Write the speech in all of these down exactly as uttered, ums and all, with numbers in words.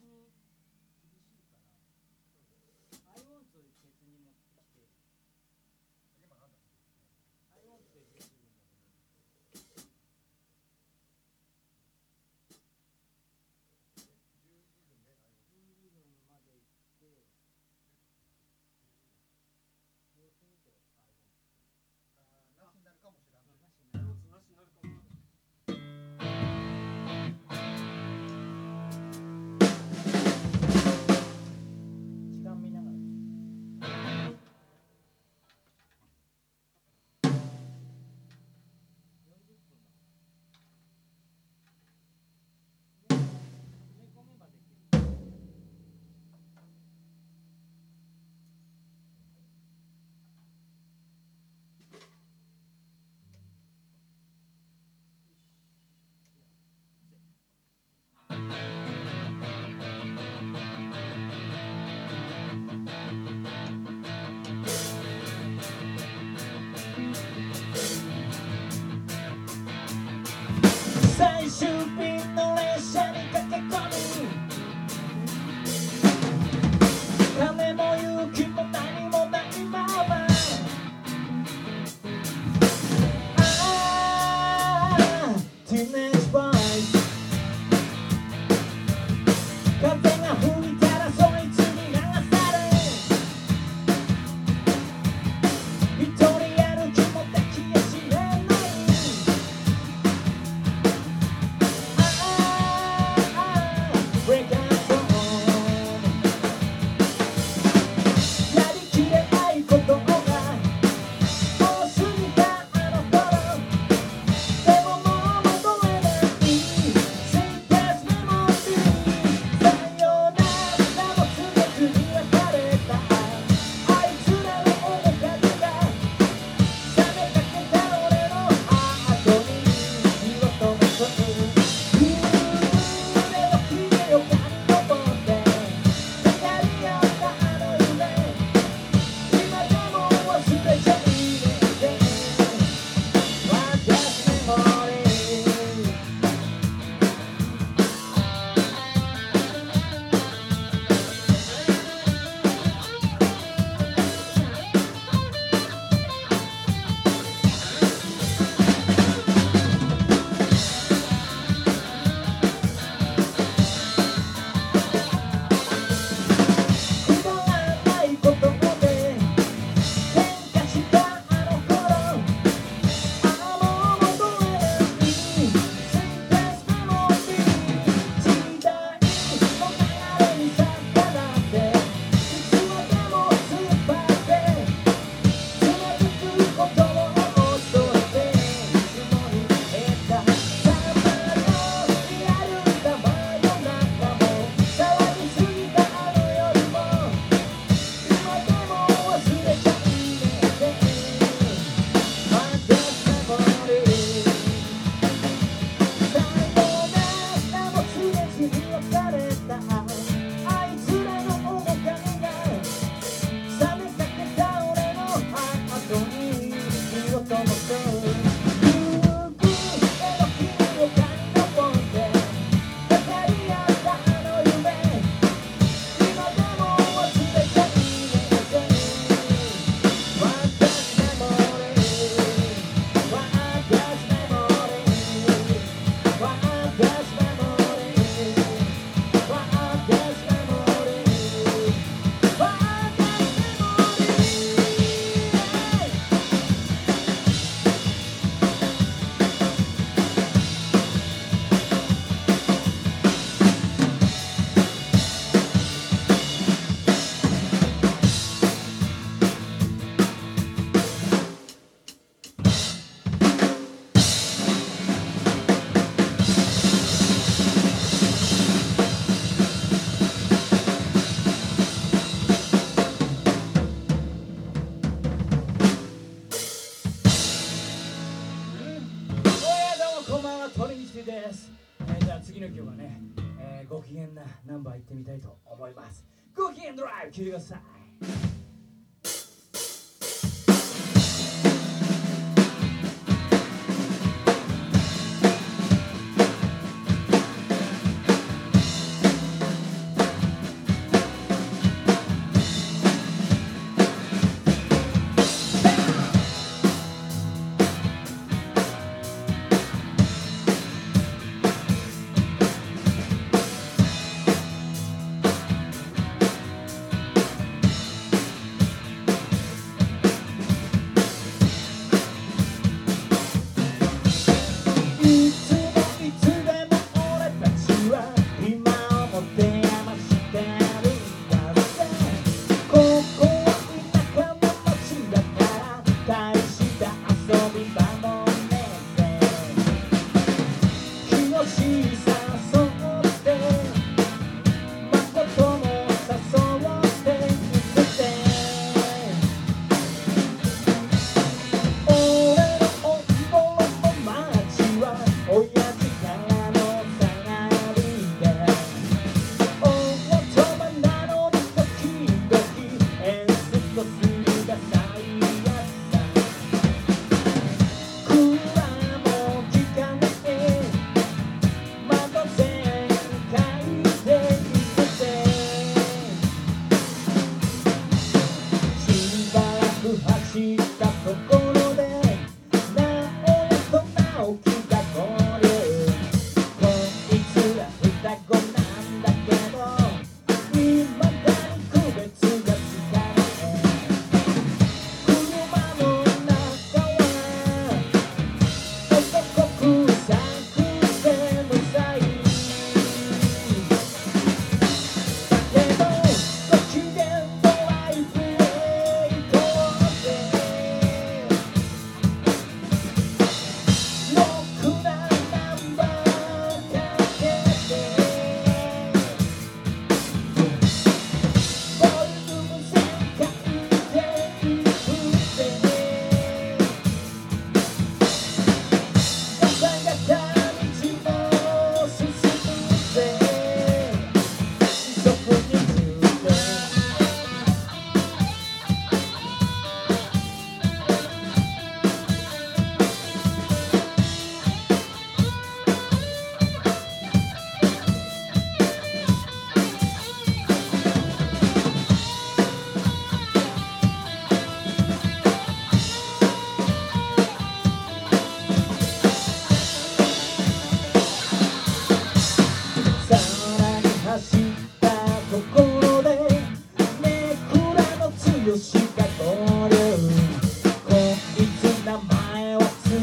最終便の列車に駆け込み、金も勇気も何もないまま、ああティーネージボーイ、風が吹いたらそいつに流され、一人歩きもできやしれない、です、えー、じゃあ次の曲はね、えー、ご機嫌なナンバー行ってみたいと思います。ご機嫌ドライブ聴いてください。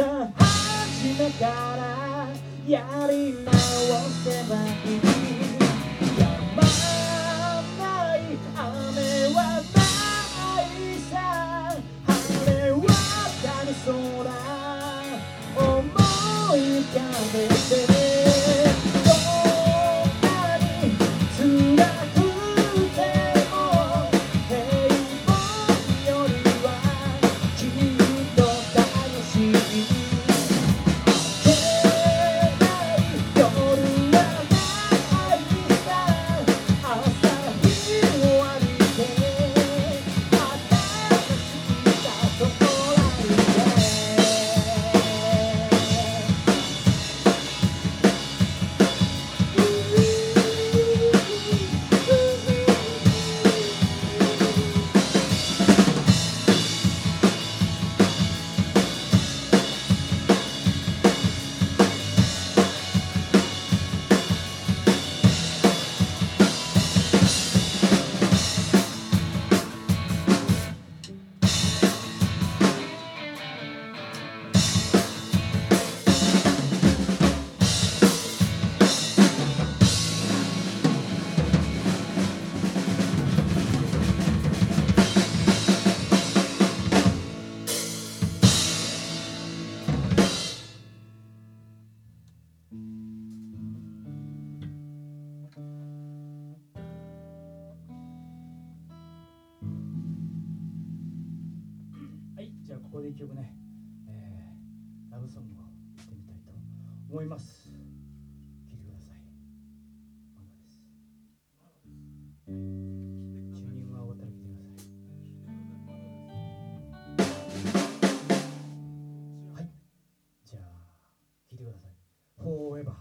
朝初めからやり直せばいい。やまない雨はないさ、晴れ渡る空思い浮かべて、どんなに辛くても平凡よりはきっと楽しい。夜はないさ、朝日を浴びて新しいスタートをライブはい、じゃあここで一曲ね、えー、ラブソングを言ってみたいと思います。聴いてください。マンガです。チューニングが終わったら聴いてください。はい、じゃあ聴いてください。Forever。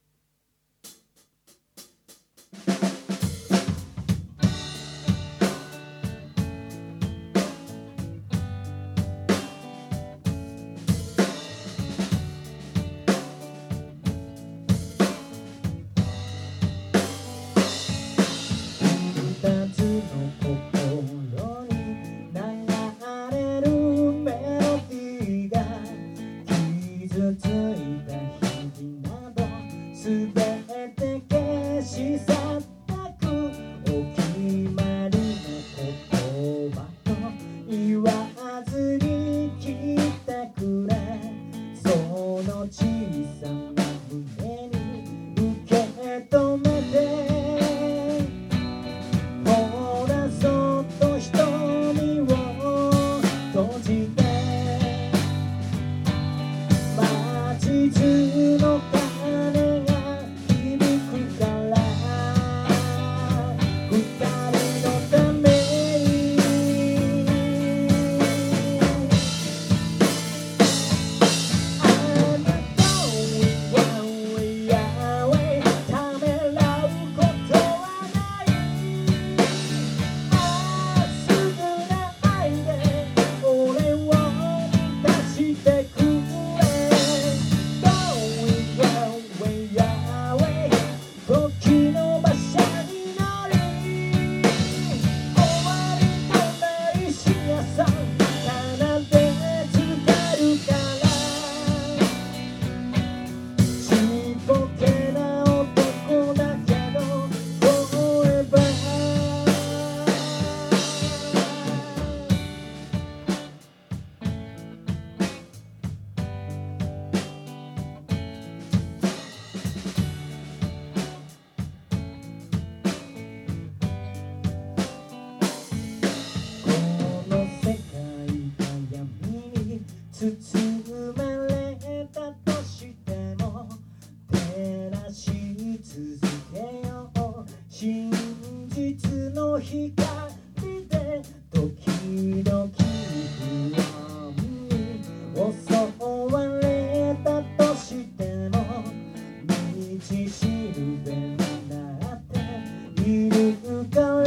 包まれたとしても照らし続けよう。真実の光で時々不安に襲われたとしても道しるべになっているから。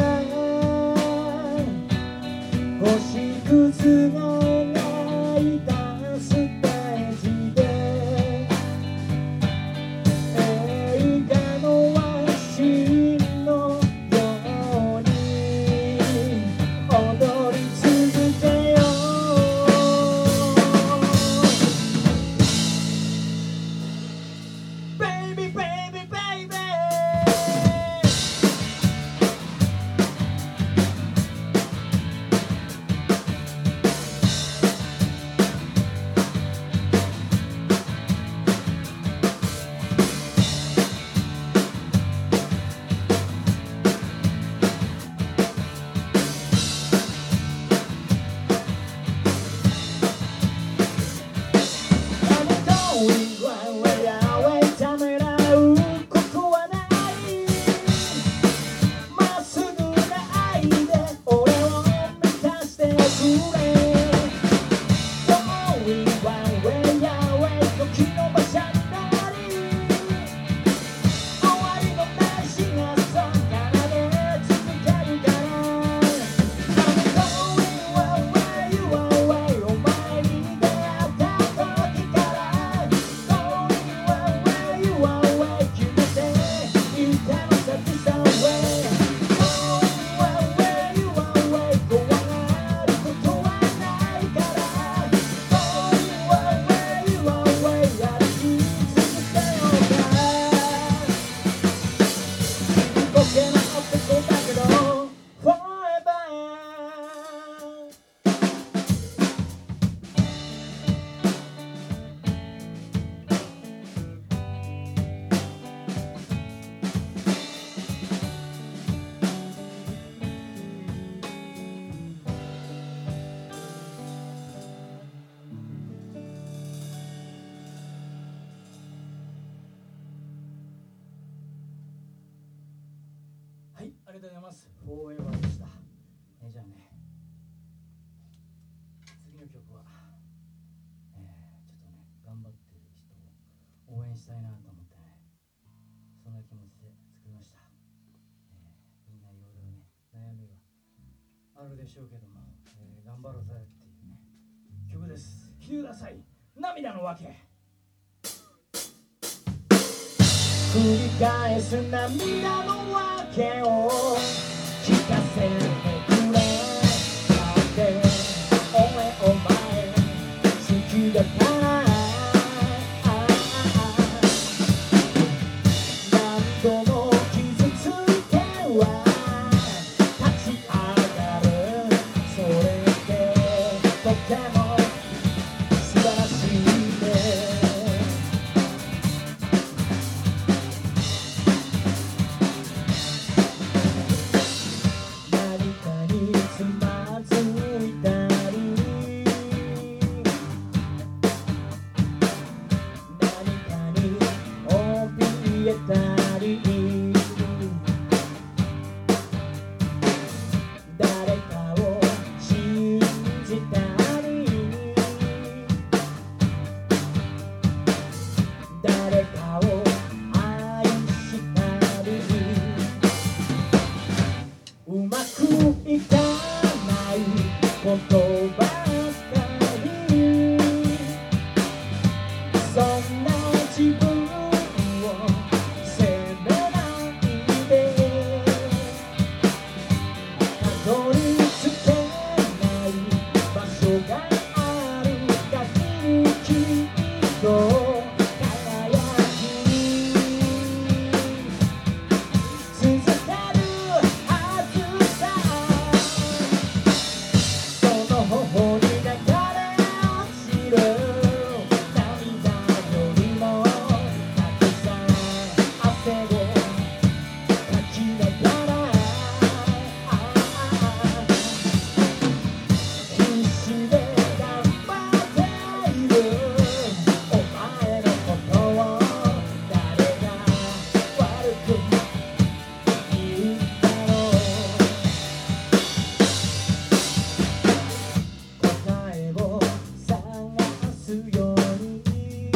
星屑が描いたはい、ありがとうございます。フォーエバーでした。えー、じゃあね、次の曲は、えー、ちょっとね、頑張ってる人を応援したいなと思ってね、そんな気持ちで作りました。えー、みんないろいろね、悩みがあるでしょうけども、えー、頑張ろうぜっていうね、曲です。聴いてください。涙のわけ。繰り返す涙のわけを聞かせてくれ。だって俺お前好きだから何度も傷ついては立ち上がる。それってとても素晴らしいね。誰かを信じたり誰かを愛したりうまくいかないことばかり。そんな自分を責めないで。たどり着けない場所がある限りきっと輝き続けるはずさ。その頬に流れ落ちる涙よりもたくさん汗をかきながら必死で頑張っているお前のことを誰が悪く言うんだろう。答えを探すように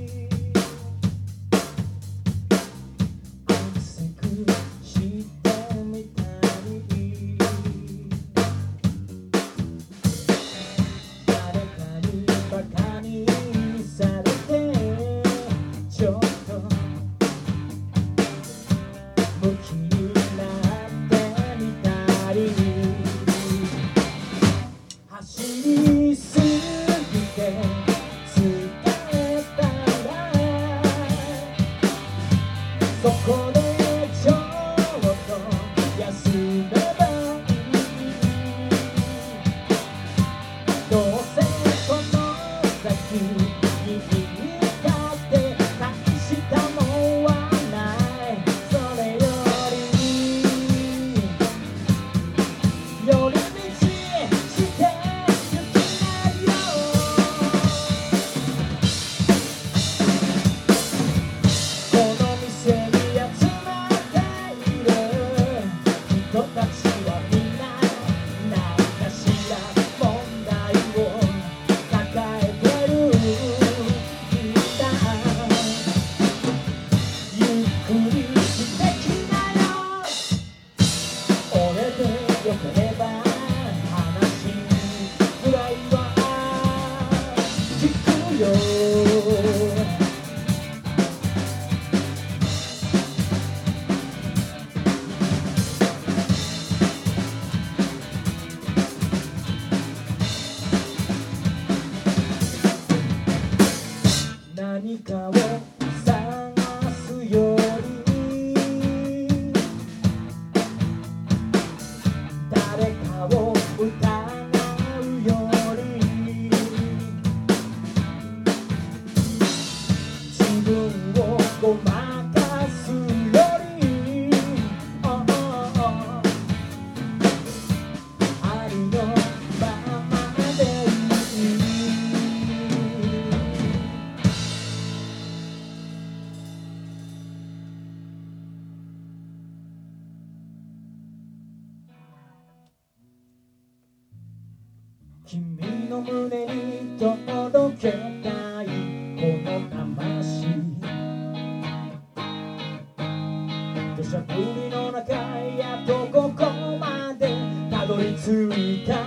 熱くしてみたり誰かにバカにされてちょっとムキになってみたり走りすぎて疲れたらそこでちょっと休めばいい。どうせこの先にいたって大したもんはない。それより寄り道してゆきなよ。この店に集まっている人たちはみんな何かしら問題を抱えてるんだ。ゆっくりしてきなよ。俺でよければ話くらいは聞くよ。何かを探すより誰かを疑うより自分をごまかすより、oh, oh, oh. ありのままでいい。 君の胸に届けたいこの魂、土砂降りの中やっとここまでたどり着いた。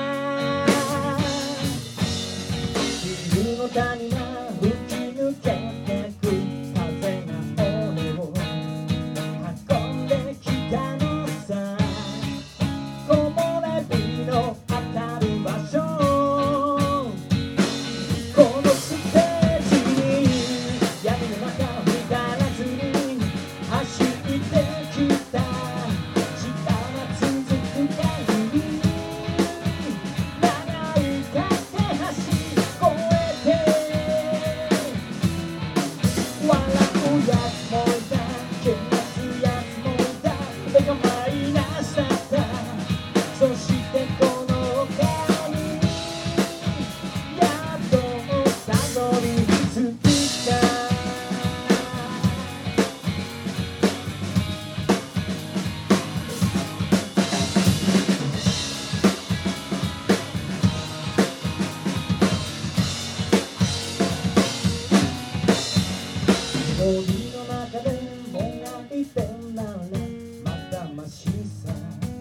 冬の谷が吹き抜けてく、風が俺を運んできたのさ。木漏れ日の当たる場所、このステージに闇の中光らずに走ってきた。力続く限り長い架け橋越えて、笑うやつもいた、けなすやつもいた、目がマイナスだった。そしてこの丘にやっとたどり着いた。森の中でもがいてならまだましさ、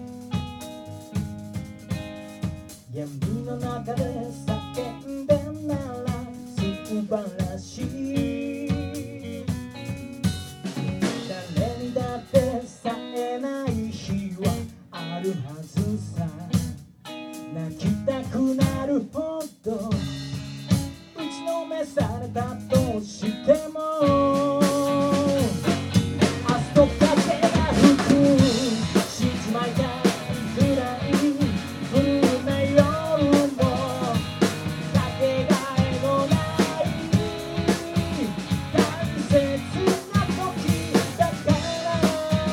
闇の中で叫んでなら素晴らしい。誰にだってさえない日はあるはずさ。泣きたくなるほど打ちのめされたとしても、明日と風が吹く死んじまいたいくらいブルーな夜もかけがえのない大切な時だから。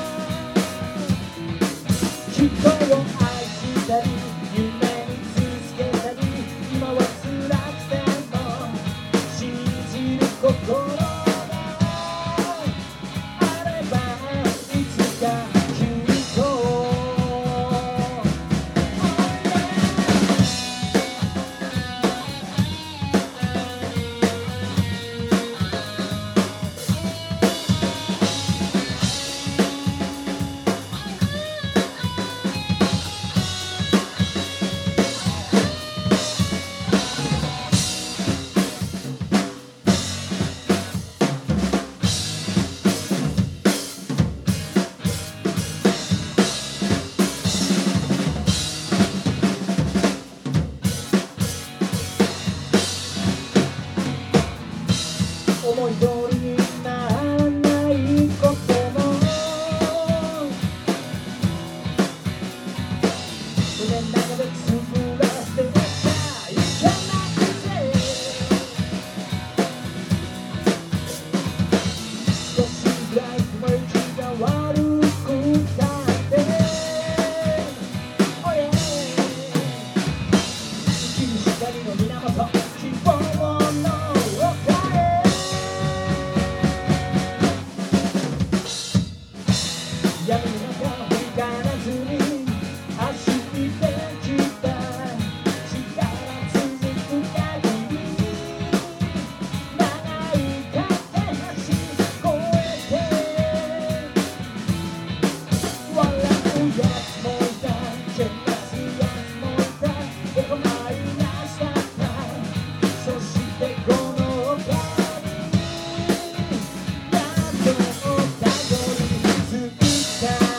人を愛したり夢に続けたり、今は辛くても信じる心があればいつかきっと。思い通りにならないことも胸の中でつぶらせてなきゃいけなくて、少しぐらい雲行きが悪くたって、おや生きる光の源、希望の丘へ。闇の中光らずに走ってきた。力続く限り長い架け橋越えて、笑うやつもいた、けなすやつもいた、でもマイナスだった。そしてこの丘にやっとたどり着いた。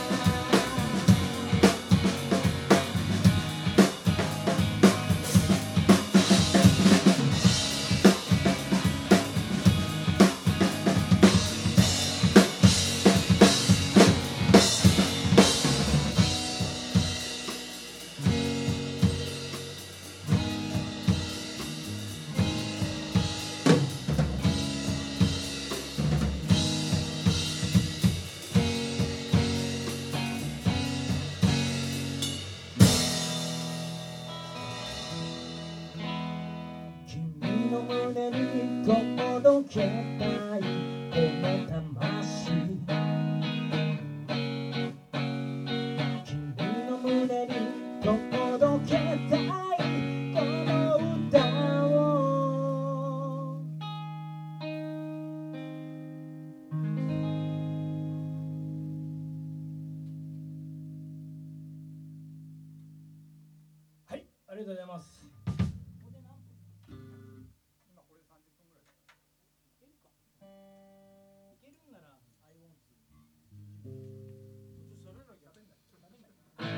君の胸に届けたいこの魂、君の胸に届けたいとうございます。今これさんじゅっぷんぐらいだからいけるかいけるんなら I want to それらやべんだちょっとダメだ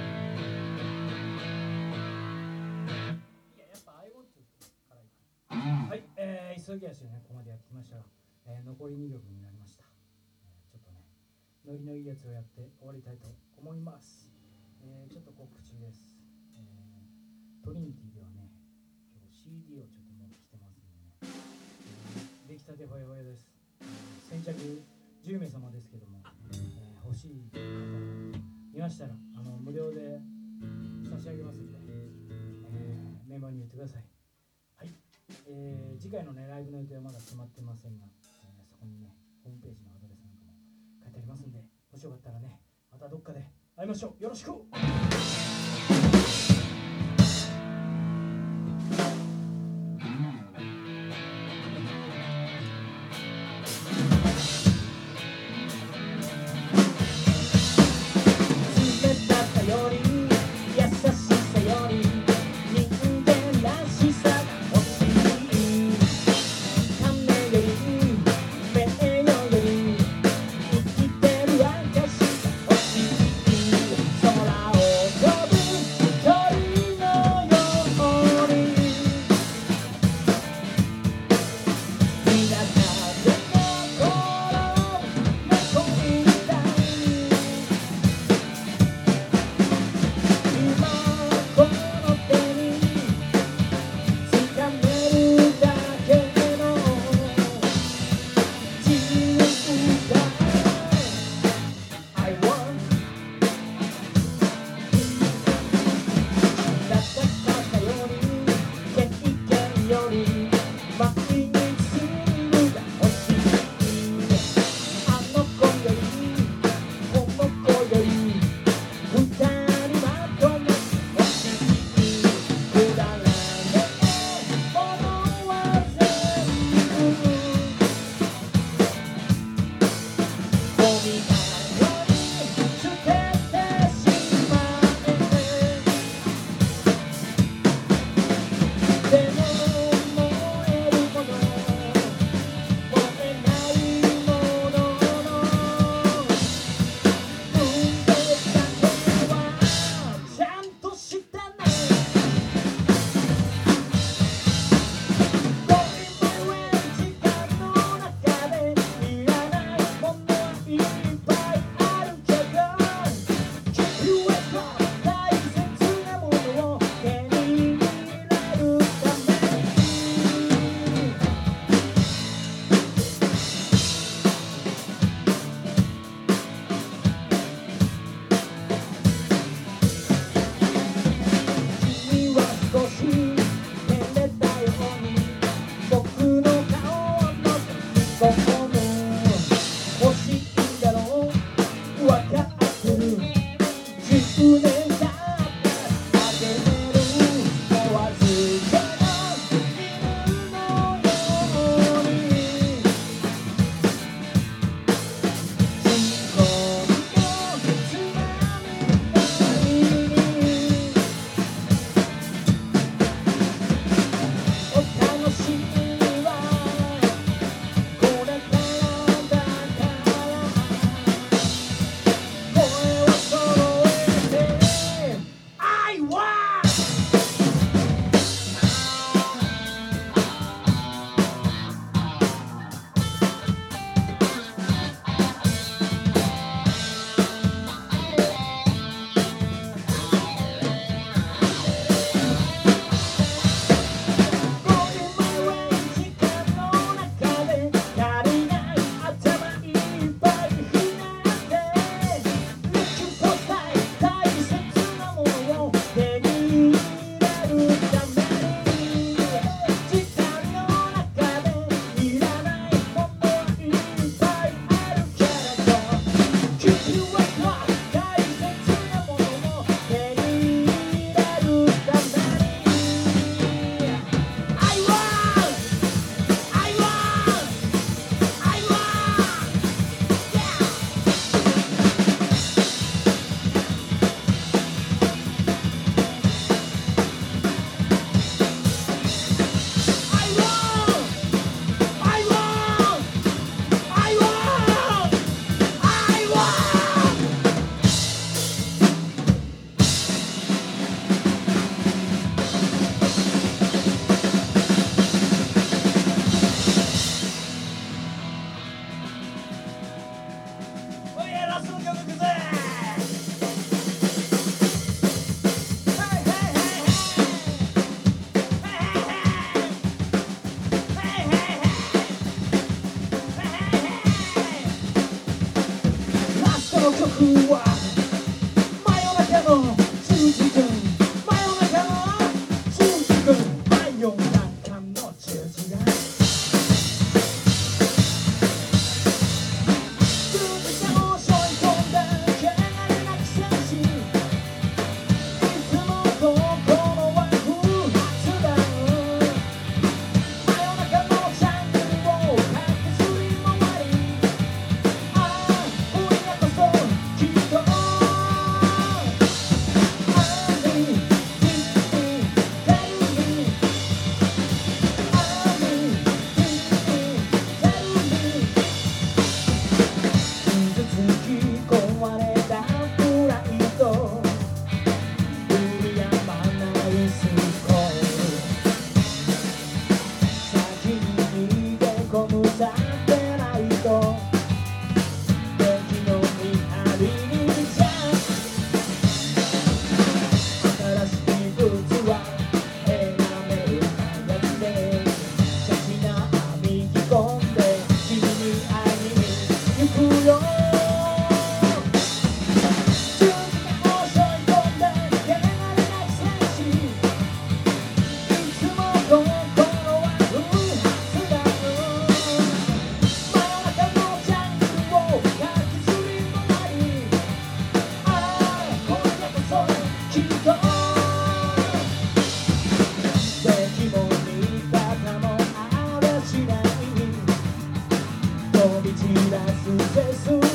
いややっぱ I want to からいくはい、えー、急ぎ足でねここまでやってきましたが、えー、残りにきょくになりました、えー、ちょっとねノリのいいやつをやって終わりたいと思います、えー、ちょっと告知です、えー、トリニティではね今日 シーディー をちょっと持ってきてますんでね、えー、出来たてほやほやです、えー、先着じゅうめいさまですけども、えー、欲しい方いましたらあの無料で差し上げますんで、えー、メンバーに言ってください。はい、えー、次回のねライブの予定はまだ決まってませんが、えー、そこにねホームページのアドレスなんかも書いてありますんで、もしよかったらねまたどっかで会いましょう。よろしく。 ラストの曲いくぜ。ラストの曲は真夜中のじゅうじかん、真夜中のじゅうじかん、真夜中のじゅうじかん、じゅうじかんを背負い込んだ汚れなき戦士、いつもところは不発弾、真夜中のジャングルを駆けずり回り、ああ今夜こそきっと飛び散らす